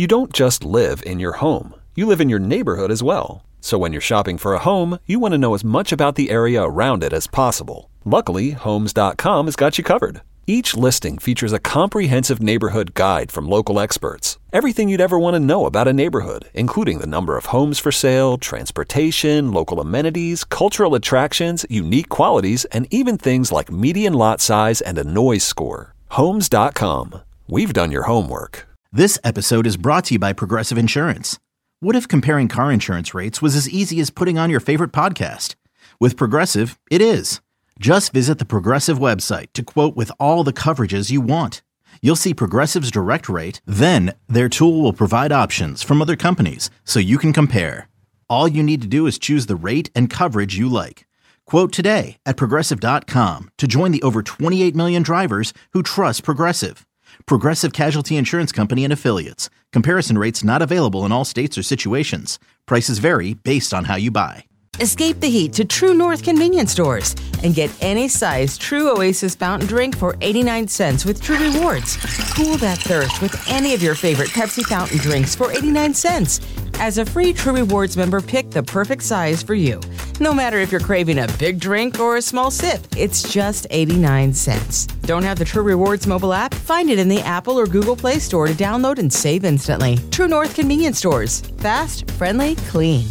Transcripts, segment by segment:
You don't just live in your home. You live in your neighborhood as well. So when you're shopping for a home, you want to know as much about the area around it as possible. Luckily, Homes.com has got you covered. Each listing features a comprehensive neighborhood guide from local experts. Everything you'd ever want to know about a neighborhood, including the number of homes for sale, transportation, local amenities, cultural attractions, unique qualities, and even things like median lot size and a noise score. Homes.com. We've done your homework. This episode is brought to you by Progressive Insurance. What if comparing car insurance rates was as easy as putting on your favorite podcast? With Progressive, it is. Just visit the Progressive website to quote with all the coverages you want. You'll see Progressive's direct rate, then their tool will provide options from other companies so you can compare. All you need to do is choose the rate and coverage you like. Quote today at Progressive.com to join the over 28 million drivers who trust Progressive. Progressive Casualty Insurance Company and Affiliates. Comparison rates not available in all states or situations. Prices vary based on how you buy. Escape the heat to True North convenience stores and get any size True Oasis fountain drink for 89 cents with True Rewards. Cool that thirst with any of your favorite Pepsi fountain drinks for 89 cents. As a free True Rewards member, pick the perfect size for you. No matter if you're craving a big drink or a small sip, it's just 89 cents. Don't have the True Rewards mobile app? Find it in the Apple or Google Play Store to download and save instantly. True North convenience stores. Fast, friendly, clean.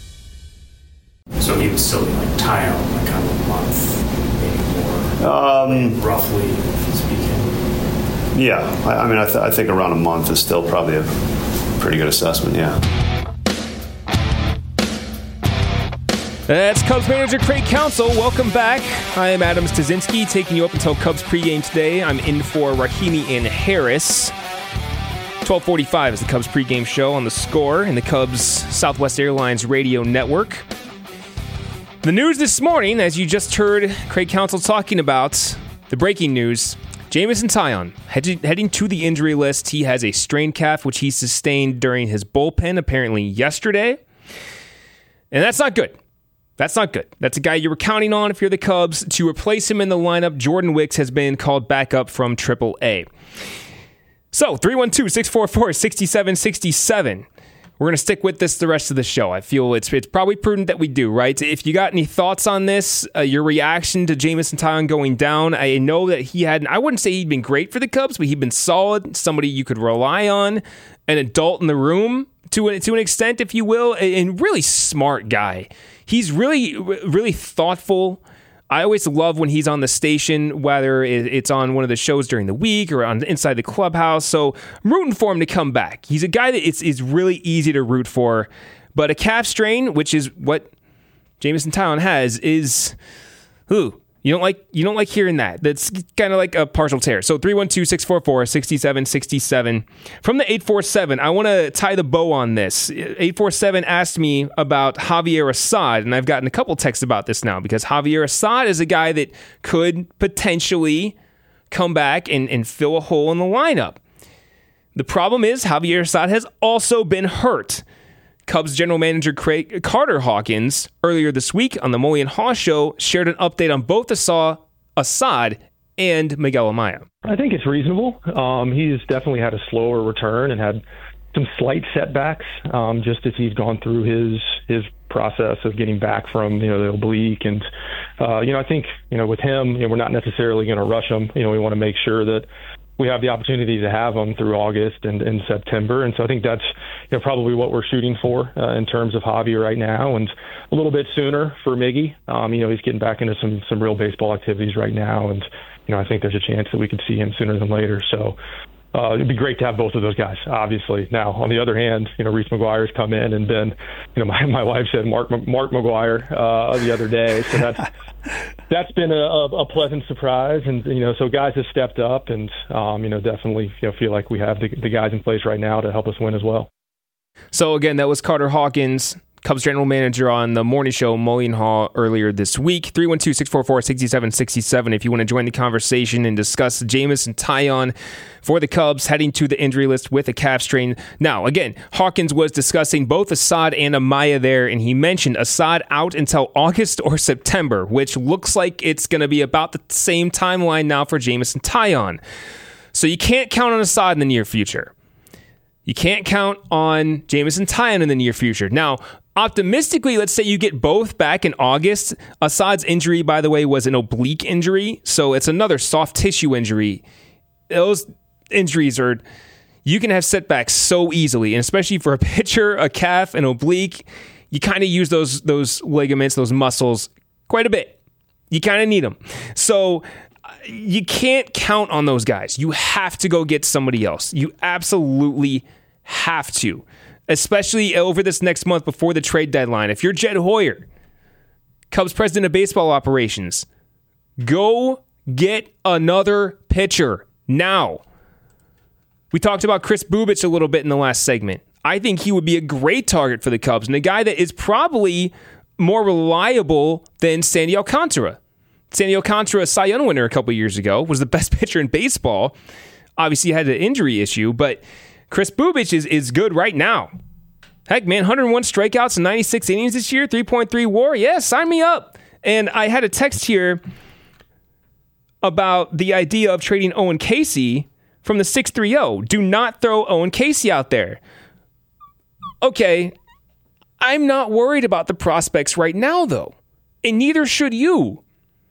So he was still like tie on like kind of a month, maybe more, roughly speaking. Yeah, I mean, I think around a month is still probably a pretty good assessment. Yeah. That's Cubs manager Craig Counsell. Welcome back. I am Adam Stasinski, taking you up until Cubs pregame today. I'm in for Rahimi and Harris. 12:45 is the Cubs pregame show on The Score and the Cubs Southwest Airlines radio network. The news this morning, as you just heard Craig Counsell talking about, the breaking news, Jameson Taillon heading to the injury list. He has a strained calf, which he sustained during his bullpen apparently yesterday. And that's not good. That's not good. That's a guy you were counting on if you're the Cubs. To replace him in the lineup, Jordan Wicks has been called back up from AAA. So, 312-644-6767. We're going to stick with this the rest of the show. I feel it's probably prudent that we do, right? If you got any thoughts on this, your reaction to Jameson Taillon going down, I know that I wouldn't say he'd been great for the Cubs, but he'd been solid, somebody you could rely on, an adult in the room to an extent, if you will, and really smart guy. He's really, really thoughtful. I always love when he's on the station, whether it's on one of the shows during the week or on Inside the Clubhouse. So I'm rooting for him to come back. He's a guy that is really easy to root for. But a calf strain, which is what Jameson Taillon has, is you don't like hearing that. That's kind of like a partial tear. So 312-644-6767. From the 847, I want to tie the bow on this. 847 asked me about Javier Assad, and I've gotten a couple texts about this now because Javier Assad is a guy that could potentially come back and fill a hole in the lineup. The problem is Javier Assad has also been hurt. Cubs general manager Carter Hawkins, earlier this week on the Mully and Haw Show, shared an update on both Assad and Miguel Amaya. I think it's reasonable. He's definitely had a slower return and had some slight setbacks just as he's gone through his process of getting back from the oblique. And I think with him, we're not necessarily going to rush him. We want to make sure that we have the opportunity to have him through August and in September. And so I think that's probably what we're shooting for in terms of Javier right now, and a little bit sooner for Miggy. He's getting back into some real baseball activities right now. And, I think there's a chance that we could see him sooner than later. So it'd be great to have both of those guys, obviously. Now, on the other hand, Reese McGuire's come in and been, my wife said Mark McGuire the other day. So that's been a pleasant surprise. And, so guys have stepped up and, definitely feel like we have the guys in place right now to help us win as well. So, again, that was Carter Hawkins, Cubs general manager, on the morning show, Mully and Haw, earlier this week. 312-644-6767 if you want to join the conversation and discuss Jameson Taillon for the Cubs heading to the injury list with a calf strain. Now, again, Hawkins was discussing both Assad and Amaya there, and he mentioned Assad out until August or September, which looks like it's going to be about the same timeline now for Jameson Taillon. So you can't count on Assad in the near future. You can't count on Jameson Taillon in the near future. Now, optimistically, let's say you get both back in August. Assad's injury, by the way, was an oblique injury, so it's another soft tissue injury. Those injuries are, you can have setbacks so easily, and especially for a pitcher, a calf, an oblique, you kind of use those ligaments, those muscles quite a bit. You kind of need them. So you can't count on those guys. You have to go get somebody else. You absolutely have to, especially over this next month before the trade deadline. If you're Jed Hoyer, Cubs president of baseball operations, go get another pitcher now. We talked about Kris Bubic a little bit in the last segment. I think he would be a great target for the Cubs, and a guy that is probably more reliable than Sandy Alcantara. Sandy Alcantara, a Cy Young winner a couple years ago, was the best pitcher in baseball. Obviously, he had an injury issue, but Kris Bubic is good right now. Heck, man, 101 strikeouts in 96 innings this year, 3.3 WAR. Yeah, sign me up. And I had a text here about the idea of trading Owen Casey from the 630. Do not throw Owen Casey out there. Okay, I'm not worried about the prospects right now, though, and neither should you.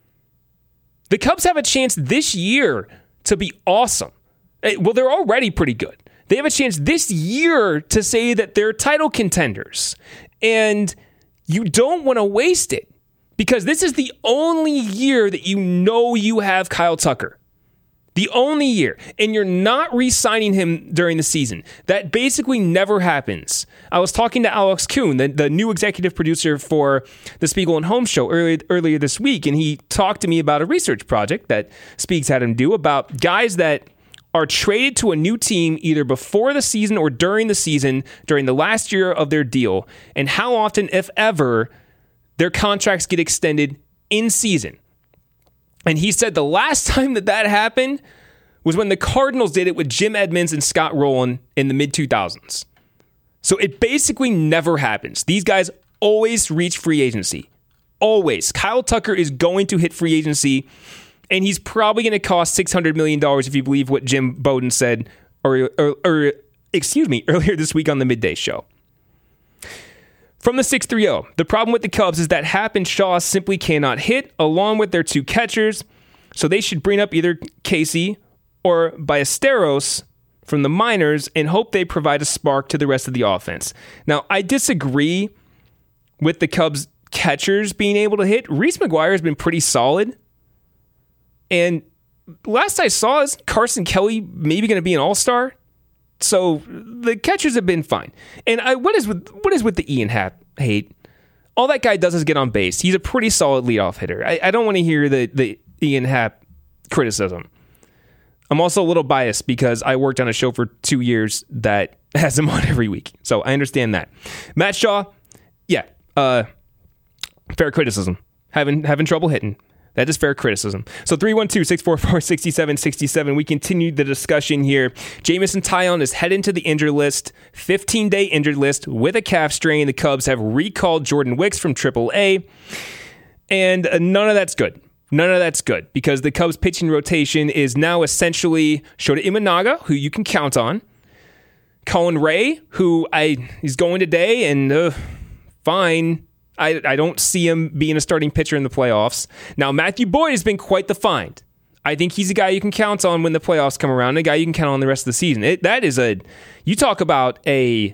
The Cubs have a chance this year to be awesome. Well, they're already pretty good. They have a chance this year to say that they're title contenders, and you don't want to waste it because this is the only year that you know you have Kyle Tucker. The only year. And you're not re-signing him during the season. That basically never happens. I was talking to Alex Kuhn, the new executive producer for the Spiegel and Holmes show earlier this week, and he talked to me about a research project that Spiegs had him do about guys that are traded to a new team either before the season or during the season, during the last year of their deal, and how often, if ever, their contracts get extended in season. And he said the last time that happened was when the Cardinals did it with Jim Edmonds and Scott Rowland in the mid-2000s. So it basically never happens. These guys always reach free agency. Always. Kyle Tucker is going to hit free agency, and he's probably going to cost $600 million if you believe what Jim Bowden said earlier this week on the Midday Show. From the 630, the problem with the Cubs is that Happ and Shaw simply cannot hit, along with their two catchers, so they should bring up either Casey or Ballesteros from the minors and hope they provide a spark to the rest of the offense. Now, I disagree with the Cubs catchers being able to hit. Reese McGuire has been pretty solid, and last I saw is Carson Kelly maybe going to be an all-star. So the catchers have been fine. And what is with the Ian Happ hate? All that guy does is get on base. He's a pretty solid leadoff hitter. I don't want to hear the Ian Happ criticism. I'm also a little biased because I worked on a show for 2 years that has him on every week. So I understand that. Matt Shaw, yeah, fair criticism. Having trouble hitting. That is fair criticism. So 312-644-6767. We continue the discussion here. Jameson Taillon is heading to the injured list, 15-day injured list with a calf strain. The Cubs have recalled Jordan Wicks from AAA. And none of that's good. None of that's good because the Cubs pitching rotation is now essentially Shota Imanaga, who you can count on, Colin Ray, who he's going today, and fine. I don't see him being a starting pitcher in the playoffs. Now, Matthew Boyd has been quite the find. I think he's a guy you can count on when the playoffs come around, a guy you can count on the rest of the season. You talk about a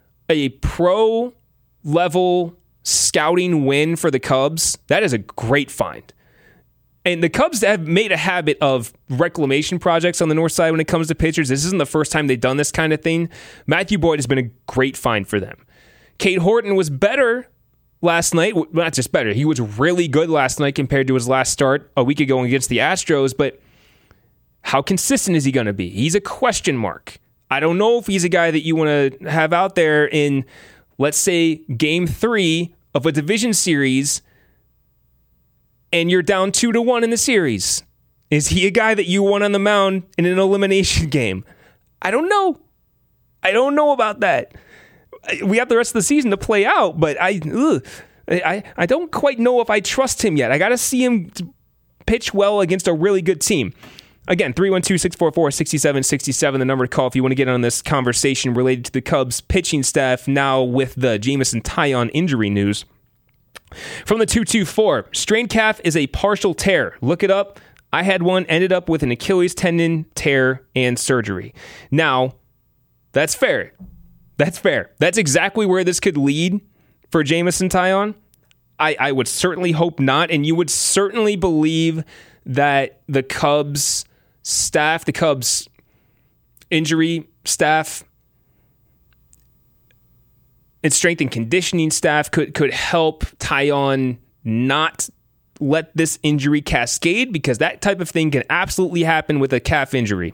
pro-level scouting win for the Cubs. That is a great find. And the Cubs have made a habit of reclamation projects on the north side when it comes to pitchers. This isn't the first time they've done this kind of thing. Matthew Boyd has been a great find for them. Cade Horton was better last night. Not just better. He was really good last night compared to his last start a week ago against the Astros, but how consistent is he going to be? He's a question mark. I don't know if he's a guy that you want to have out there in, let's say, Game 3 of a division series and you're down 2-1 in the series. Is he a guy that you want on the mound in an elimination game? I don't know. I don't know about that. We have the rest of the season to play out, but I don't quite know if I trust him yet. I got to see him pitch well against a really good team. Again, 312-644-6767, the number to call if you want to get on this conversation related to the Cubs pitching staff now with the Jameson Taillon injury news. From the 224, strained calf is a partial tear. Look it up. I had one, ended up with an Achilles tendon tear and surgery. Now, that's fair. That's fair. That's exactly where this could lead for Jameson Taillon. I would certainly hope not, and you would certainly believe that the Cubs staff, the Cubs injury staff, and strength and conditioning staff could help Taillon not let this injury cascade, because that type of thing can absolutely happen with a calf injury.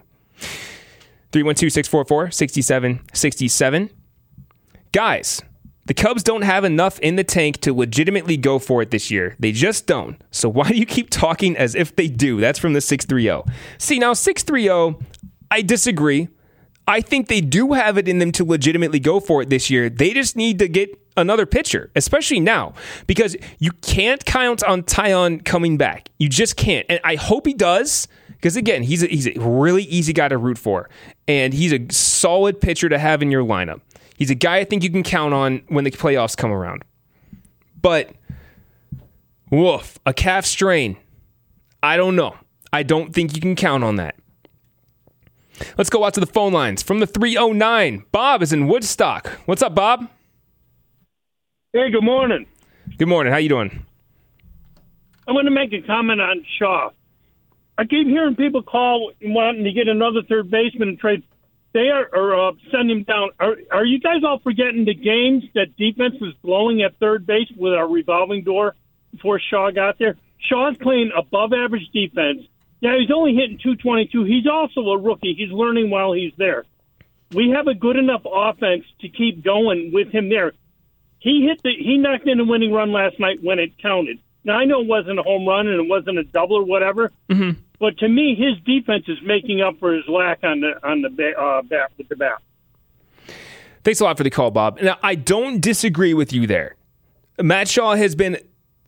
312-644-6767. Guys, the Cubs don't have enough in the tank to legitimately go for it this year. They just don't. So why do you keep talking as if they do? That's from the 630. See, now 630, I disagree. I think they do have it in them to legitimately go for it this year. They just need to get another pitcher, especially now, because you can't count on Taillon coming back. You just can't. And I hope he does, because again, he's a really easy guy to root for, and he's a solid pitcher to have in your lineup. He's a guy I think you can count on when the playoffs come around. But, woof, a calf strain. I don't know. I don't think you can count on that. Let's go out to the phone lines. From the 309, Bob is in Woodstock. What's up, Bob? Hey, good morning. Good morning. How you doing? I want to make a comment on Shaw. I keep hearing people call wanting to get another third baseman and trade. They are send him down. Are you guys all forgetting the games that defense was blowing at third base with our revolving door before Shaw got there? Shaw's playing above average defense. Yeah, he's only hitting 222. He's also a rookie. He's learning while he's there. We have a good enough offense to keep going with him there. He knocked in a winning run last night when it counted. Now, I know it wasn't a home run and it wasn't a double or whatever, but to me, his defense is making up for his lack on the bat with the bat. Thanks a lot for the call, Bob. Now, I don't disagree with you there. Matt Shaw has been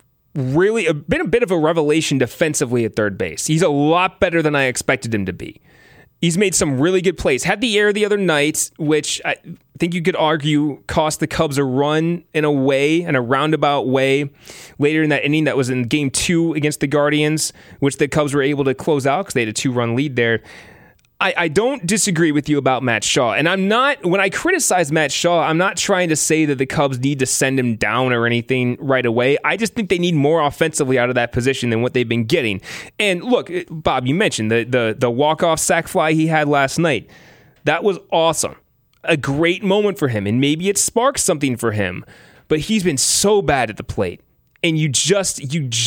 a bit of a revelation defensively at third base. He's a lot better than I expected him to be. He's made some really good plays. Had the error the other night, which I think you could argue cost the Cubs a run in a roundabout way later in that inning. That was in Game 2 against the Guardians, which the Cubs were able to close out because they had a 2-run lead there. I don't disagree with you about Matt Shaw. And when I criticize Matt Shaw, I'm not trying to say that the Cubs need to send him down or anything right away. I just think they need more offensively out of that position than what they've been getting. And look, Bob, you mentioned the walk-off sac fly he had last night. That was awesome. A great moment for him. And maybe it sparks something for him. But he's been so bad at the plate. And you just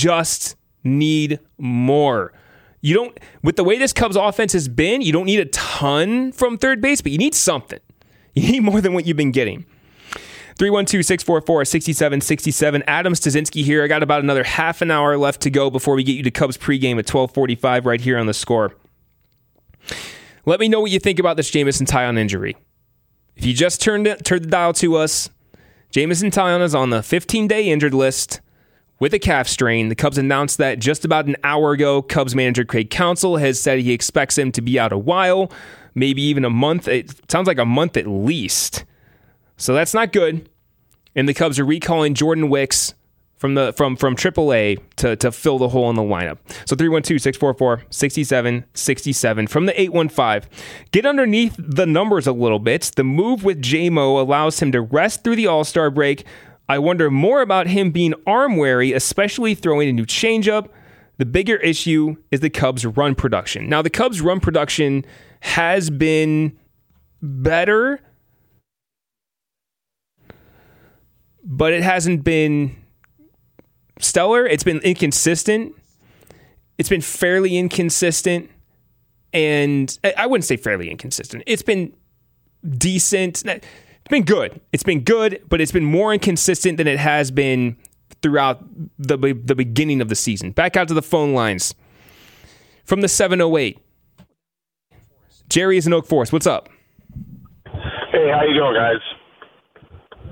need more. You don't, with the way this Cubs offense has been, you don't need a ton from third base, but you need something. You need more than what you've been getting. 312-644-6767. Adam Stasinski here. I got about another half an hour left to go before we get you to Cubs pregame at 12:45 right here on The Score. Let me know what you think about this Jameson Taillon injury. If you just turned the dial to us, Jameson Taillon is on the 15-day injured list with a calf strain. The Cubs announced that just about an hour ago. Cubs manager Craig Counsell has said he expects him to be out a while, maybe even a month. It sounds like a month at least. So that's not good. And the Cubs are recalling Jordan Wicks from AAA to fill the hole in the lineup. So 312-644-6767 from the 815. Get underneath the numbers a little bit. The move with J-Mo allows him to rest through the All-Star break. I wonder more about him being arm wary, especially throwing a new changeup. The bigger issue is the Cubs' run production. Now, the Cubs' run production has been better, but it hasn't been stellar. It's been inconsistent. It's been fairly inconsistent. And I wouldn't say fairly inconsistent. It's been decent. It's been good. It's been good, but it's been more inconsistent than it has been throughout the beginning of the season. Back out to the phone lines. From the 708. Jerry is in Oak Forest. What's up? Hey, how you doing, guys?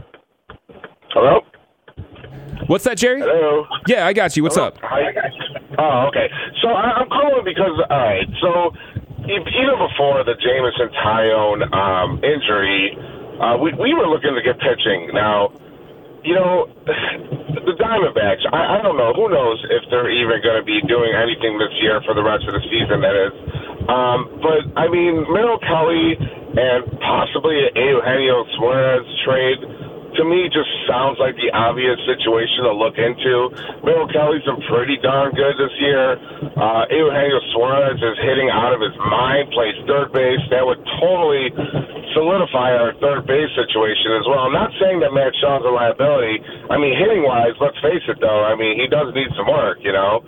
Hello? What's that, Jerry? Hello? Yeah, I got you. What's up? Oh, okay. So I'm calling because, all right, so even before the Jameson Taillon injury, we were looking to get pitching. Now, you know, the Diamondbacks, I don't know. Who knows if they're even going to be doing anything this year for the rest of the season, that is. But, I mean, Merrill Kelly and possibly an Eugenio Suarez trade, to me, just sounds like the obvious situation to look into. Merrill Kelly's been pretty darn good this year. Eugenio Suarez is hitting out of his mind, plays third base. That would totally solidify our third base situation as well. I'm not saying that Matt Shaw's a liability. I mean, hitting-wise, let's face it, though. I mean, he does need some work, you know.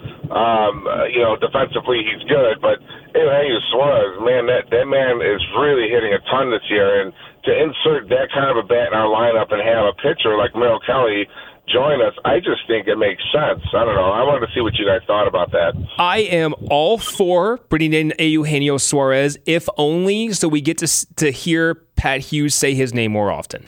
Defensively, he's good. But Eugenio Suarez, man, that man is really hitting a ton this year. And to insert that kind of a bat in our lineup and have a pitcher like Merrill Kelly join us, I just think it makes sense. I don't know. I wanted to see what you guys thought about that. I am all for bringing in Eugenio Suarez, if only so we get to hear Pat Hughes say his name more often.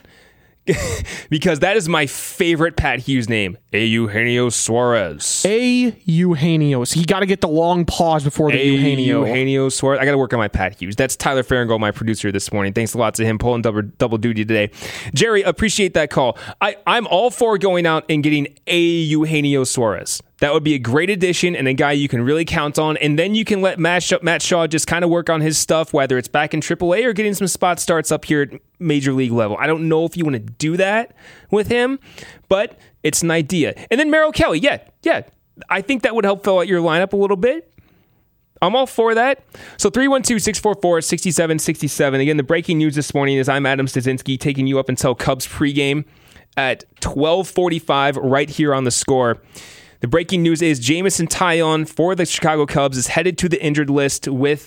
Because that is my favorite Pat Hughes name, Eugenio Suarez. Eugenio. So you got to get the long pause before the Eugenio. Eugenio Suarez. I got to work on my Pat Hughes. That's Tyler Farringold, my producer this morning. Thanks a lot to him, pulling double duty today. Jerry, appreciate that call. I'm all for going out and getting Eugenio Suarez. That would be a great addition and a guy you can really count on. And then you can let Matt Shaw just kind of work on his stuff, whether it's back in AAA or getting some spot starts up here at Major League level. I don't know if you want to do that with him, but it's an idea. And then Merrill Kelly, yeah. I think that would help fill out your lineup a little bit. I'm all for that. So 312-644-6767. Again, the breaking news this morning is I'm Adam Stasinski taking you up until Cubs pregame at 12:45 right here on The Score. The breaking news is Jameson Taillon for the Chicago Cubs is headed to the injured list with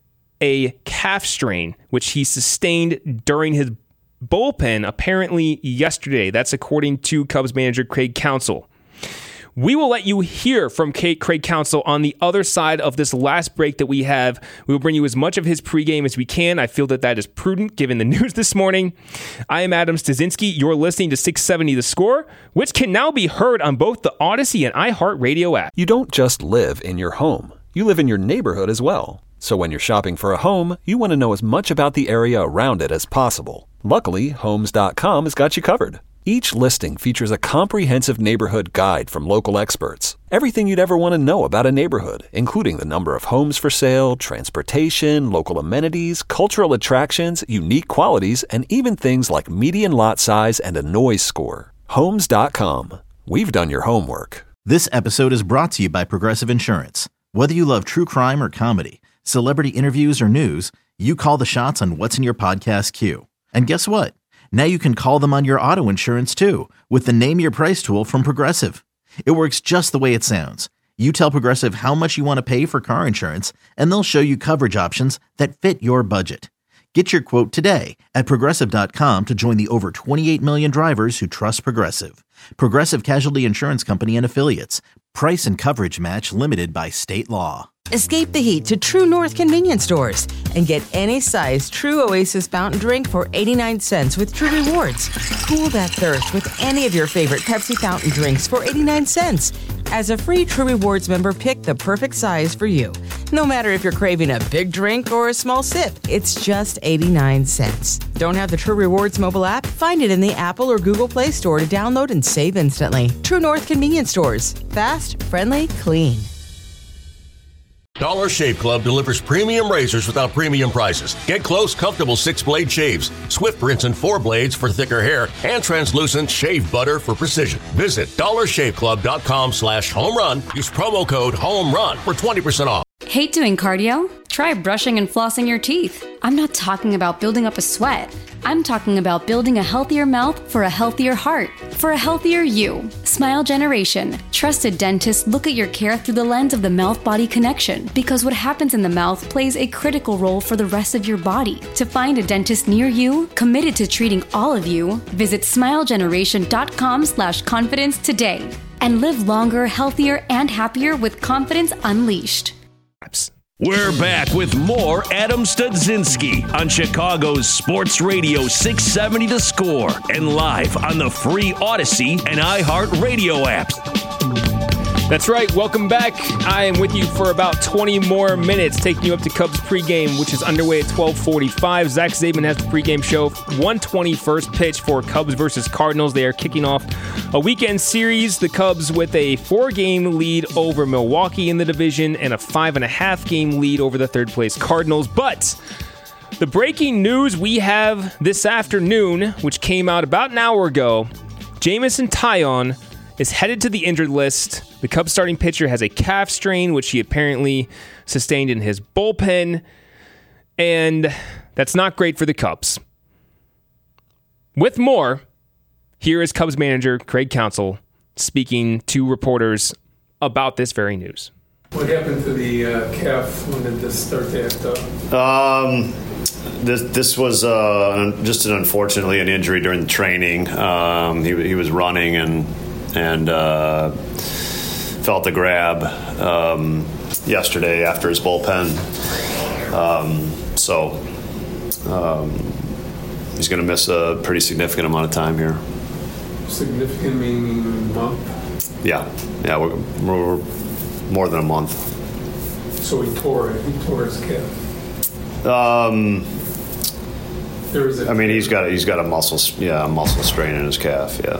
a calf strain, which he sustained during his bullpen apparently yesterday. That's according to Cubs manager Craig Counsell. We will let you hear from Craig Counsell on the other side of this last break that we have. We will bring you as much of his pregame as we can. I feel that is prudent given the news this morning. I am Adam Stasinski. You're listening to 670 The Score, which can now be heard on both the Odyssey and iHeartRadio app. You don't just live in your home. You live in your neighborhood as well. So when you're shopping for a home, you want to know as much about the area around it as possible. Luckily, Homes.com has got you covered. Each listing features a comprehensive neighborhood guide from local experts. Everything you'd ever want to know about a neighborhood, including the number of homes for sale, transportation, local amenities, cultural attractions, unique qualities, and even things like median lot size and a noise score. Homes.com. We've done your homework. This episode is brought to you by Progressive Insurance. Whether you love true crime or comedy, celebrity interviews or news, you call the shots on what's in your podcast queue. And guess what? Now you can call them on your auto insurance too with the Name Your Price tool from Progressive. It works just the way it sounds. You tell Progressive how much you want to pay for car insurance, and they'll show you coverage options that fit your budget. Get your quote today at Progressive.com to join the over 28 million drivers who trust Progressive. Progressive Casualty Insurance Company and Affiliates. Price and coverage match limited by state law. Escape the heat to True North convenience stores and get any size True Oasis fountain drink for 89 cents with True Rewards. Cool that thirst with any of your favorite Pepsi fountain drinks for 89 cents. As a free True Rewards member, pick the perfect size for you. No matter if you're craving a big drink or a small sip, it's just 89 cents. Don't have the True Rewards mobile app? Find it in the Apple or Google Play Store to download and save instantly. True North convenience stores. Fast, friendly, clean. Dollar Shave Club delivers premium razors without premium prices. Get close, comfortable 6-blade shaves, swift rinse and 4 blades for thicker hair, and translucent shave butter for precision. Visit dollarshaveclub.com/homerun. Use promo code HOMERUN for 20% off. Hate doing cardio? Try brushing and flossing your teeth. I'm not talking about building up a sweat. I'm talking about building a healthier mouth for a healthier heart, for a healthier you. Smile Generation. Trusted dentists look at your care through the lens of the mouth-body connection, because what happens in the mouth plays a critical role for the rest of your body. To find a dentist near you, committed to treating all of you, visit smilegeneration.com/confidence today and live longer, healthier, and happier with confidence unleashed. We're back with more Adam Studzinski on Chicago's Sports Radio 670 The Score and live on the free Odyssey and iHeartRadio apps. That's right. Welcome back. I am with you for about 20 more minutes, taking you up to Cubs pregame, which is underway at 12:45. Zach Zaidman has the pregame show. 1:20 first pitch for Cubs versus Cardinals. They are kicking off a weekend series. The Cubs with a 4-game lead over Milwaukee in the division and a 5.5-game lead over the third-place Cardinals. But the breaking news we have this afternoon, which came out about an hour ago, Jameson Taillon is headed to the injured list. The Cubs starting pitcher has a calf strain, which he apparently sustained in his bullpen, and that's not great for the Cubs. With more, here is Cubs manager Craig Counsell speaking to reporters about this very news. What happened to the calf? When did this start to act up? This was just unfortunately an injury during the training. He was running and felt the grab yesterday after his bullpen. He's going to miss a pretty significant amount of time here. Significant meaning a month? Yeah, we're more than a month. So he tore it. He tore his calf. He's got a muscle strain in his calf. Yeah.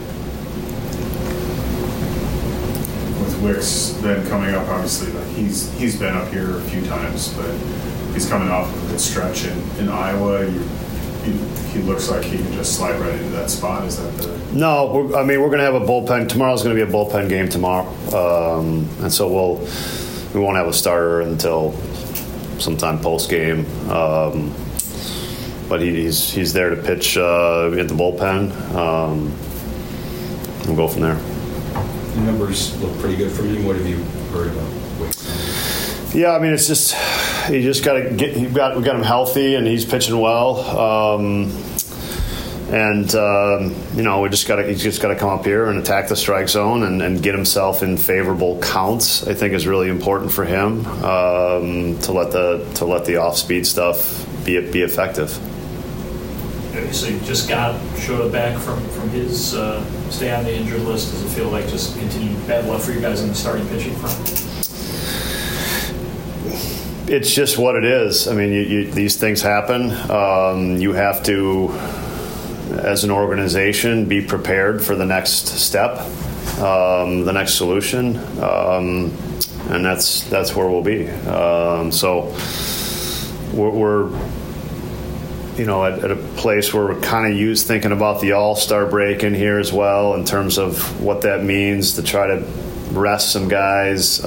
With Wicks then coming up, obviously, like he's been up here a few times, but he's coming off of a good stretch in Iowa. He looks like he can just slide right into that spot. Is that the? No, we're going to have a bullpen. Tomorrow's going to be a bullpen game tomorrow, and so we won't have a starter until sometime post game. But he's there to pitch in the bullpen. We'll go from there. The numbers look pretty good for you. What have you heard about Wicks? Yeah, it's just you just got to get. We got him healthy, and he's pitching well. He's just got to come up here and attack the strike zone and get himself in favorable counts. I think is really important for him to let the off speed stuff be effective. So you just showed up back from his stay on the injured list. Does it feel like just continued bad luck for you guys in the starting pitching front? It's just what it is. These things happen. You have to, as an organization, be prepared for the next step, the next solution, and that's where we'll be. So we're at a place where we're kind of thinking about the All-Star break in here as well, in terms of what that means to try to rest some guys,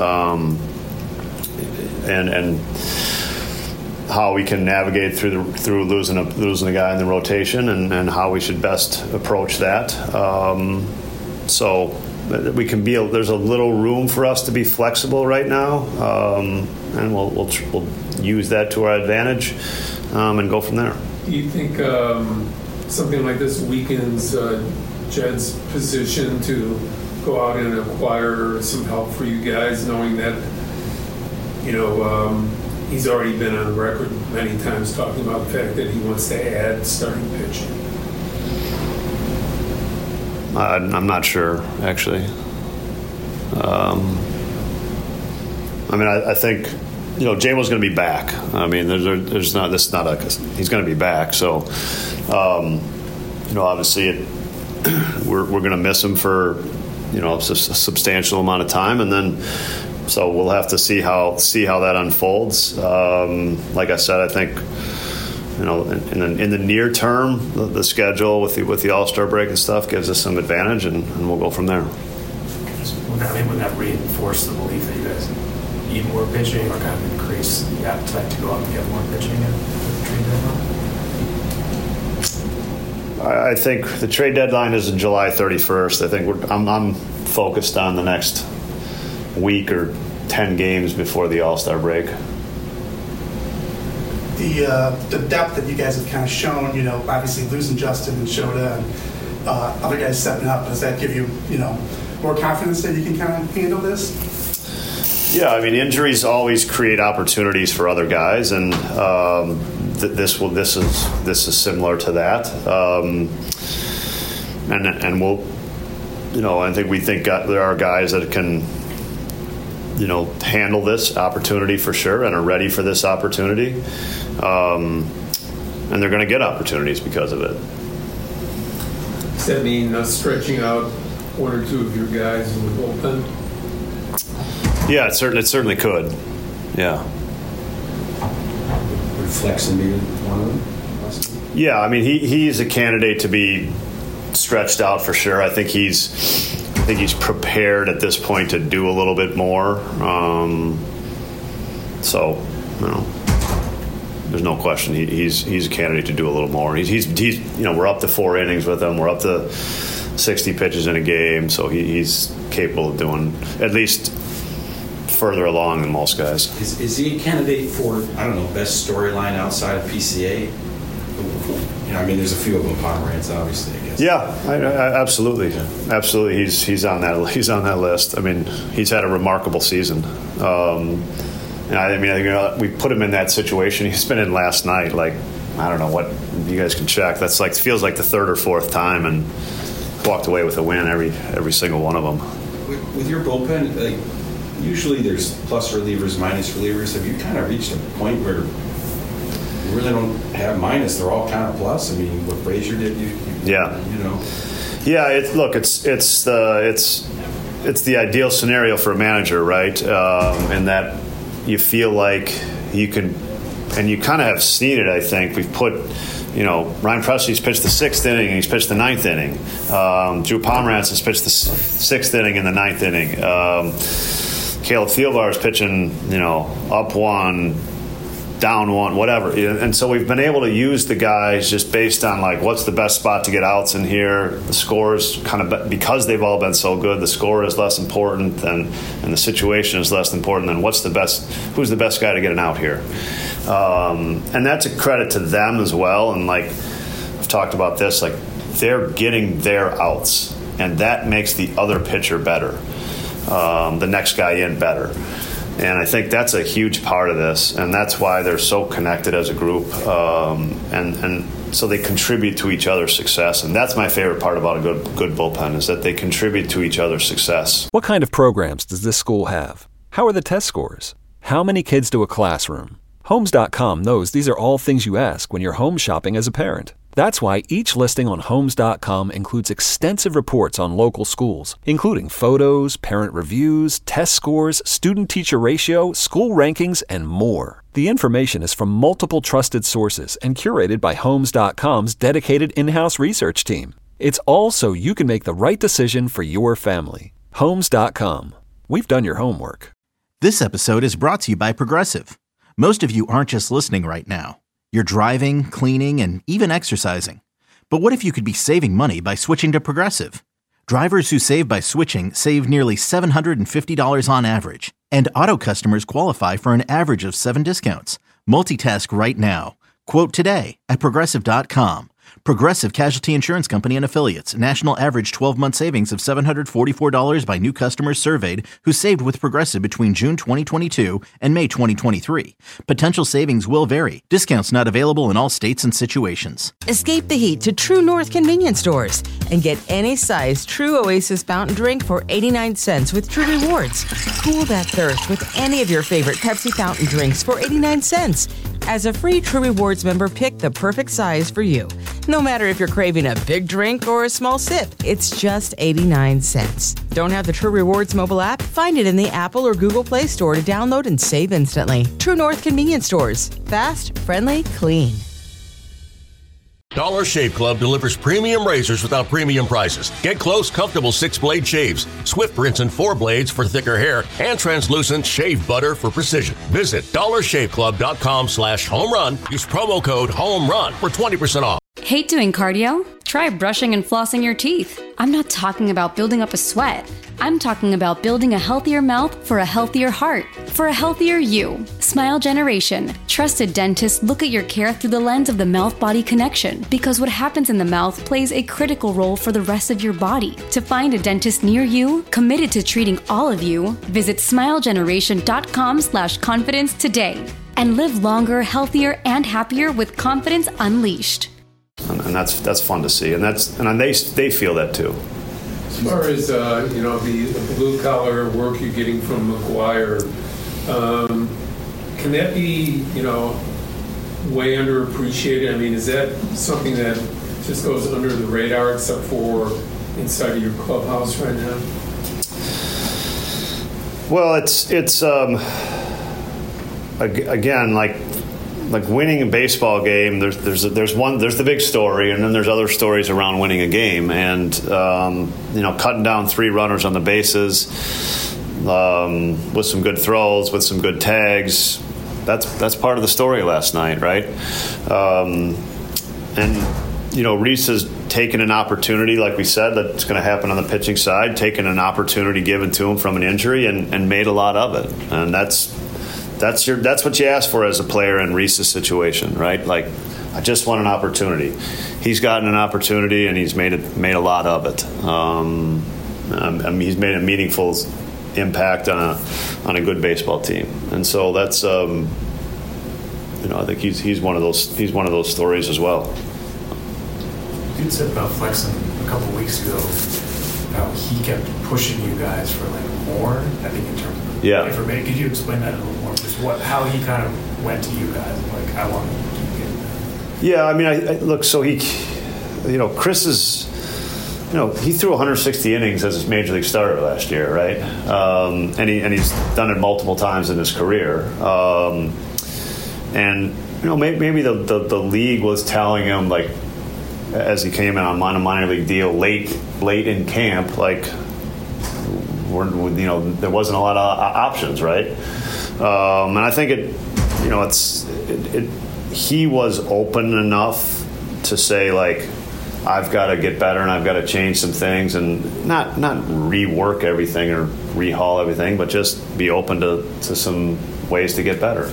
and how we can navigate through losing a guy in the rotation, and how we should best approach that. So we can be. There's a little room for us to be flexible right now, and we'll use that to our advantage, and go from there. Do you think something like this weakens Jed's position to go out and acquire some help for you guys, knowing that he's already been on record many times talking about the fact that he wants to add starting pitching? I'm not sure, actually. I think Jamo's going to be back. He's going to be back. So, obviously, we're going to miss him for a substantial amount of time, and then so we'll have to see how that unfolds. Like I said, I think in the near term, the schedule with the All-Star break and stuff gives us some advantage, and we'll go from there. Would that reinforce the belief that you guys need more pitching, or kind of increase the appetite to go out and get more pitching at the trade deadline? I think the trade deadline is July 31st. I think I'm focused on the next week or 10 games before the All-Star break. The depth that you guys have kind of shown, obviously losing Justin and Shota and other guys stepping up, does that give you, more confidence that you can kind of handle this? Yeah, injuries always create opportunities for other guys, and this is similar to that. And we'll, I think there are guys that can handle this opportunity for sure and are ready for this opportunity. And they're going to get opportunities because of it. Does that mean stretching out one or two of your guys in the bullpen? Yeah, it certainly could. Yeah. Would Flexen be one of them? Yeah, I mean, he's a candidate to be stretched out for sure. I think he's prepared at this point to do a little bit more. There's no question he's a candidate to do a little more. He's we're up to 4 innings with him. We're up to 60 pitches in a game, so he's capable of doing at least further along than most guys. Is he a candidate for, best storyline outside of PCA? There's a few of them, Pomeranz, obviously, I guess. Yeah, absolutely. Absolutely. He's on that list. I mean, he's had a remarkable season. We put him in that situation. He's been in last night, I don't know what, you guys can check. That's feels like the 3rd or 4th time, and walked away with a win every single one of them. With your bullpen, usually there's plus relievers, minus relievers. Have you kind of reached a point where you really don't have minus? They're all kind of plus. I mean, what Frazier did, Yeah, it's the ideal scenario for a manager, right? In that you feel like you can, and you kind of have seen it. I think we've put, Ryan Pressly's pitched the 6th inning and he's pitched the 9th inning. Drew Pomeranz has pitched the 6th inning and the 9th inning. Caleb Thielbar is pitching, up 1, down 1, whatever. And so we've been able to use the guys just based on what's the best spot to get outs in here. The scores because they've all been so good, the score is less important and the situation is less important than who's the best guy to get an out here. And that's a credit to them as well. And I've talked about this, they're getting their outs, and that makes the other pitcher better. The next guy in better. And I think that's a huge part of this, and that's why they're so connected as a group, and so they contribute to each other's success. And that's my favorite part about a good bullpen, is that they contribute to each other's success. What kind of programs does this school have? How are the test scores? How many kids do a classroom? Homes.com knows these are all things you ask when you're home shopping as a parent. That's why each listing on Homes.com includes extensive reports on local schools, including photos, parent reviews, test scores, student-teacher ratio, school rankings, and more. The information is from multiple trusted sources and curated by Homes.com's dedicated in-house research team. It's all so you can make the right decision for your family. Homes.com. We've done your homework. This episode is brought to you by Progressive. Most of you aren't just listening right now. You're driving, cleaning, and even exercising. But what if you could be saving money by switching to Progressive? Drivers who save by switching save nearly $750 on average. And auto customers qualify for an average of 7 discounts. Multitask right now. Quote today at Progressive.com. Progressive Casualty Insurance Company and Affiliates. National average 12-month savings of $744 by new customers surveyed who saved with Progressive between June 2022 and May 2023. Potential savings will vary. Discounts not available in all states and situations. Escape the heat to True North convenience stores and get any size True Oasis fountain drink for 89 cents with True Rewards. Cool that thirst with any of your favorite Pepsi fountain drinks for 89 cents. As a free True Rewards member, pick the perfect size for you. No matter if you're craving a big drink or a small sip, it's just 89 cents. Don't have the True Rewards mobile app? Find it in the Apple or Google Play Store to download and save instantly. True North convenience stores. Fast, friendly, clean. Dollar Shave Club delivers premium razors without premium prices. Get close, comfortable 6-blade shaves, Swift rinse and 4 blades for thicker hair, and translucent shave butter for precision. Visit dollarshaveclub.com/homerun. Use promo code HOMERUN for 20% off. Hate doing cardio? Try brushing and flossing your teeth. I'm not talking about building up a sweat. I'm talking about building a healthier mouth for a healthier heart, for a healthier you. Smile Generation. Trusted dentists look at your care through the lens of the mouth-body connection, because what happens in the mouth plays a critical role for the rest of your body. To find a dentist near you, committed to treating all of you, visit smilegeneration.com/confidence today and live longer, healthier, and happier with confidence unleashed. And that's fun to see, and they feel that too. As far as the blue collar work you're getting from McGuire, can that be way underappreciated? I mean, is that something that just goes under the radar except for inside of your clubhouse right now? Well, it's again, like winning a baseball game. There's the big story, and then there's other stories around winning a game, and cutting down 3 runners on the bases with some good throws, with some good tags. That's part of the story last night, right? Reese has taken an opportunity, like we said, that's going to happen on the pitching side, taken an opportunity given to him from an injury and made a lot of it. And that's what you ask for as a player in Reese's situation, right? Like, I just want an opportunity. He's gotten an opportunity and he's made a lot of it. He's made a meaningful impact on a good baseball team, and so that's I think he's one of those stories as well. You said about flexing a couple weeks ago, how he kept pushing you guys for more. I think in terms of information. Could you explain that a little more? Just how he kind of went to you guys, how long did you get that? Yeah, I mean, look. So Chris is. He threw 160 innings as his major league starter last year, right? And he's done it multiple times in his career. Maybe the league was telling him, as he came in on a minor league deal late in camp, there wasn't a lot of options, right? And I think he was open enough to say, I've got to get better and I've got to change some things, and not rework everything or rehaul everything, but just be open to some ways to get better.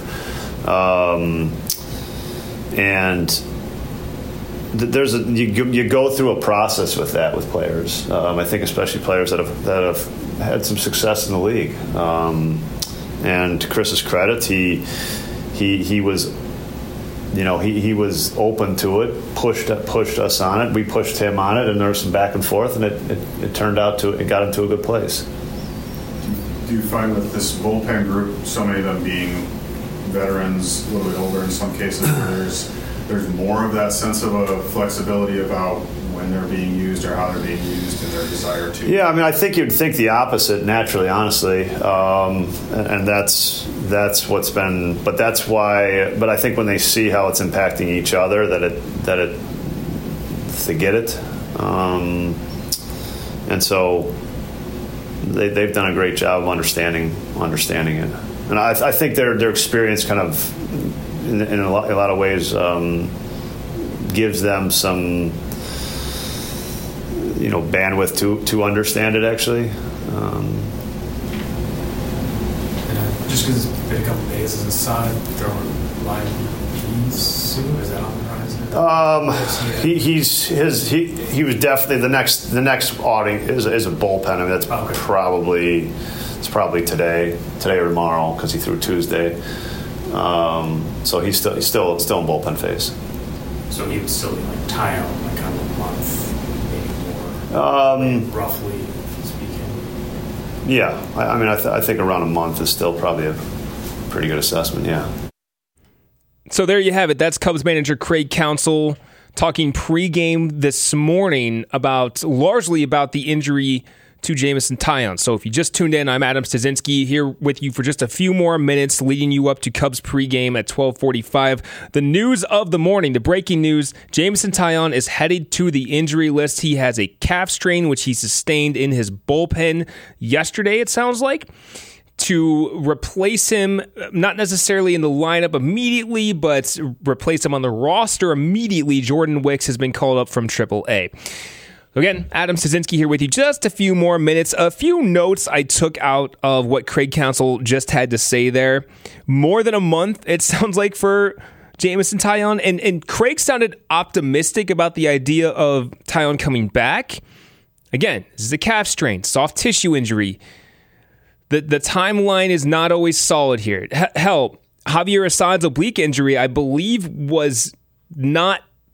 You go through a process with that with players. I think especially players that have had some success in the league. And to Chris's credit, he was. He was open to it, pushed us on it. We pushed him on it, and there was some back and forth, and it turned out it got him to a good place. Do you find with this bullpen group, so many of them being veterans, a little bit older in some cases, where there's more of that sense of a flexibility about when they're being used or how they're being used and their desire to? Yeah, I mean, I think you'd think the opposite naturally, honestly, and that's what's been. But that's why. But I think when they see how it's impacting each other, that they get it, and so they've done a great job of understanding it. And I think their experience kind of in a lot of ways gives them some bandwidth to understand it, actually. Just because it's been a couple days aside, throwing line B's soon, is that on the horizon? He was definitely the next outing is a bullpen. I mean, that's probably today or tomorrow, because he threw Tuesday. So he's still in bullpen phase. So he would still be tie out kind of a month, maybe more, roughly speaking. Yeah, I mean, I think around a month is still probably a pretty good assessment. Yeah. So there you have it. That's Cubs manager Craig Counsell talking pregame this morning largely about the injury to Jameson Taillon. So if you just tuned in, I'm Adam Stadzinski here with you for just a few more minutes, leading you up to Cubs pregame at 12:45. The news of the morning, the breaking news, Jameson Taillon is headed to the injury list. He has a calf strain, which he sustained in his bullpen yesterday, it sounds like. To replace him, not necessarily in the lineup immediately, but replace him on the roster immediately, Jordan Wicks has been called up from AAA. Again, Adam Stadzinski here with you. Just a few more minutes. A few notes I took out of what Craig Counsell just had to say there. More than a month, it sounds like, for Jameson Taillon. And Craig sounded optimistic about the idea of Taillon coming back. Again, this is a calf strain, soft tissue injury. The timeline is not always solid here. Hell, Javier Assad's oblique injury, I believe, was not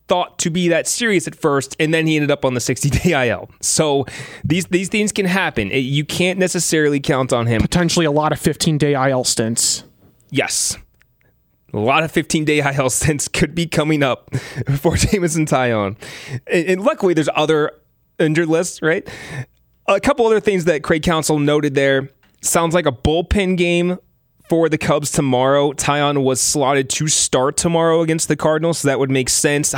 thought to be that serious at first, and then he ended up on the 60-day IL. So these things can happen. You can't necessarily count on him. Potentially a lot of 15-day IL stints. Yes. A lot of 15-day IL stints could be coming up for Jameson Taillon. And luckily, there's other injured lists, right? A couple other things that Craig Counsell noted there. Sounds like a bullpen game for the Cubs tomorrow. Taillon was slotted to start tomorrow against the Cardinals, so that would make sense.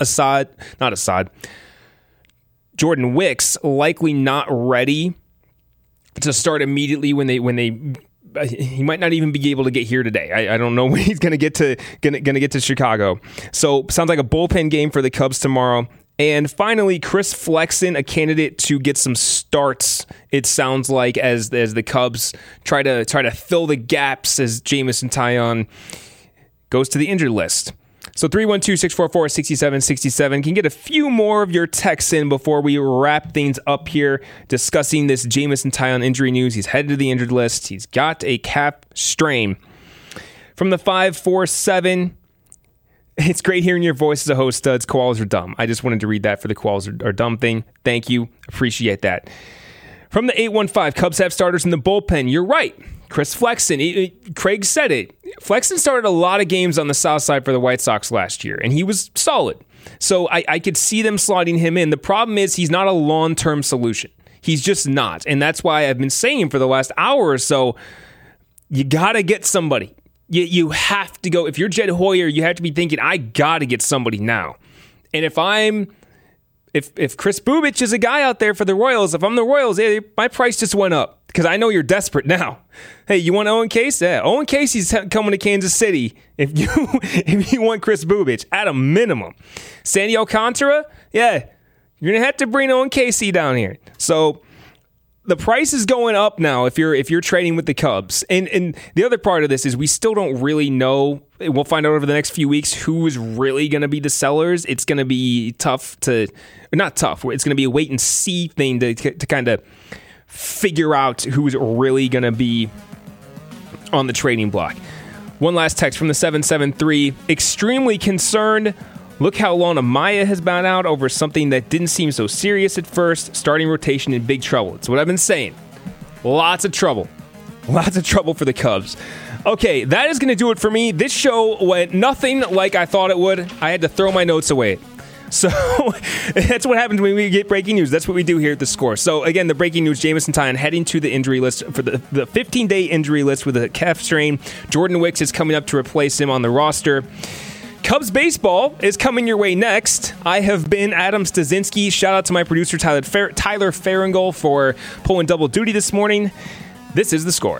Jordan Wicks likely not ready to start immediately when they. He might not even be able to get here today. I don't know when he's going to get to Chicago. So sounds like a bullpen game for the Cubs tomorrow. And finally, Chris Flexen, a candidate to get some starts, it sounds like, as the Cubs try to fill the gaps as Jameson Taillon goes to the injured list. So 312-644-6767 can get a few more of your texts in before we wrap things up here discussing this Jameson Taillon injury news. He's headed to the injured list. He's got a calf strain. From the 547, it's great hearing your voice as a host, Studs. Koalas are dumb. I just wanted to read that for the Koalas are dumb thing. Thank you. Appreciate that. From the 815, Cubs have starters in the bullpen. You're right. Chris Flexen. Craig said it. Flexen started a lot of games on the south side for the White Sox last year, and he was solid. So I could see them slotting him in. The problem is he's not a long-term solution. He's just not. And that's why I've been saying for the last hour or so, you got to get somebody. You have to go. If you're Jed Hoyer, you have to be thinking, I got to get somebody now. And if Chris Bubich is a guy out there for the Royals, if I'm the Royals, my price just went up because I know you're desperate now. Hey, you want Owen Case? Yeah, Owen Casey's coming to Kansas City if you want Chris Bubich at a minimum. Sandy Alcantara? Yeah, you're going to have to bring Owen Casey down here. So the price is going up now if you're trading with the Cubs. And the other part of this is we still don't really know. We'll find out over the next few weeks who is really going to be the sellers. It's going to be tough to – not tough. It's going to be a wait-and-see thing to kind of figure out who's really going to be on the trading block. One last text from the 773. Extremely concerned. Look how long Amaya has been out over something that didn't seem so serious at first. Starting rotation in big trouble. It's what I've been saying. Lots of trouble. Lots of trouble for the Cubs. Okay, that is going to do it for me. This show went nothing like I thought it would. I had to throw my notes away. So that's what happens when we get breaking news. That's what we do here at The Score. So again, the breaking news, Jameson Taillon heading to the injury list for the 15-day injury list with a calf strain. Jordan Wicks is coming up to replace him on the roster. Cubs baseball is coming your way next. I have been Adam Stasinski. Shout out to my producer, Tyler Farringle, for pulling double duty this morning. This is The Score.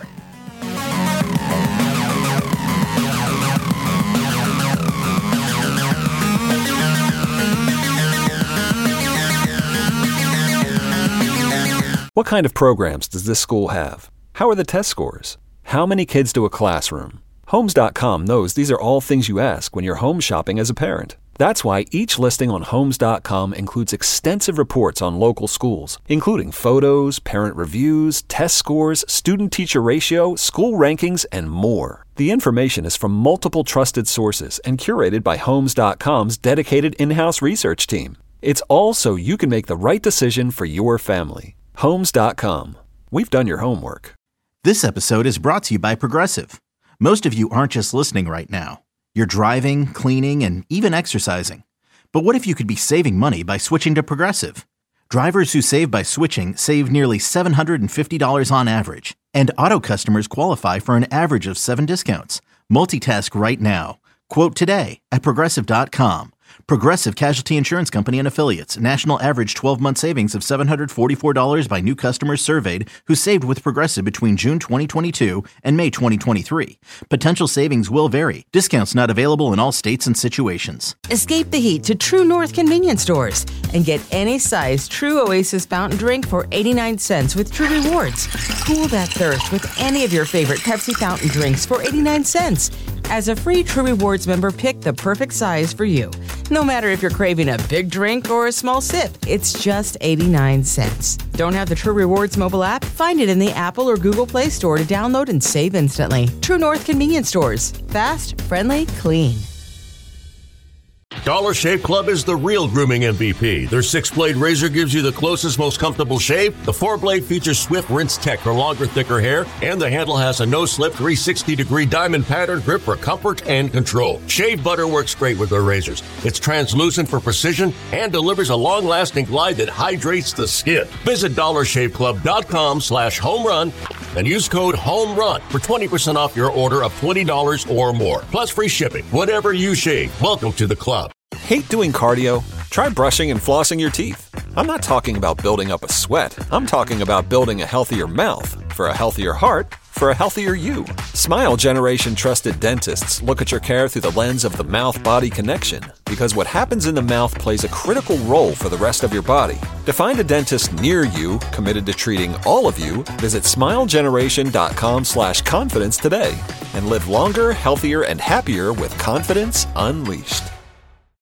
What kind of programs does this school have? How are the test scores? How many kids to a classroom? Homes.com knows these are all things you ask when you're home shopping as a parent. That's why each listing on Homes.com includes extensive reports on local schools, including photos, parent reviews, test scores, student-teacher ratio, school rankings, and more. The information is from multiple trusted sources and curated by Homes.com's dedicated in-house research team. It's all so you can make the right decision for your family. Homes.com. We've done your homework. This episode is brought to you by Progressive. Most of you aren't just listening right now. You're driving, cleaning, and even exercising. But what if you could be saving money by switching to Progressive? Drivers who save by switching save nearly $750 on average. And auto customers qualify for an average of 7 discounts. Multitask right now. Quote today at Progressive.com. Progressive Casualty Insurance Company and Affiliates. National average 12-month savings of $744 by new customers surveyed who saved with Progressive between June 2022 and May 2023. Potential savings will vary. Discounts not available in all states and situations. Escape the heat to True North convenience stores and get any size True Oasis fountain drink for 89 cents with True Rewards. Cool that thirst with any of your favorite Pepsi fountain drinks for 89 cents. As a free True Rewards member, pick the perfect size for you. No matter if you're craving a big drink or a small sip, it's just 89 cents. Don't have the True Rewards mobile app? Find it in the Apple or Google Play Store to download and save instantly. True North convenience stores. Fast, friendly, clean. Dollar Shave Club is the real grooming MVP. Their 6-blade razor gives you the closest, most comfortable shave. The 4-blade features Swift Rinse Tech for longer, thicker hair, and the handle has a no-slip 360-degree diamond pattern grip for comfort and control. Shave butter works great with their razors. It's translucent for precision and delivers a long-lasting glide that hydrates the skin. Visit DollarShaveClub.com/homerun and use code HOMERUN for 20% off your order of $20 or more, plus free shipping. Whatever you shave, welcome to the club. Hate doing cardio? Try brushing and flossing your teeth. I'm not talking about building up a sweat. I'm talking about building a healthier mouth for a healthier heart for a healthier you. Smile Generation trusted dentists look at your care through the lens of the mouth-body connection, because what happens in the mouth plays a critical role for the rest of your body. To find a dentist near you committed to treating all of you, visit smilegeneration.com/confidence today and live longer, healthier, and happier with confidence unleashed.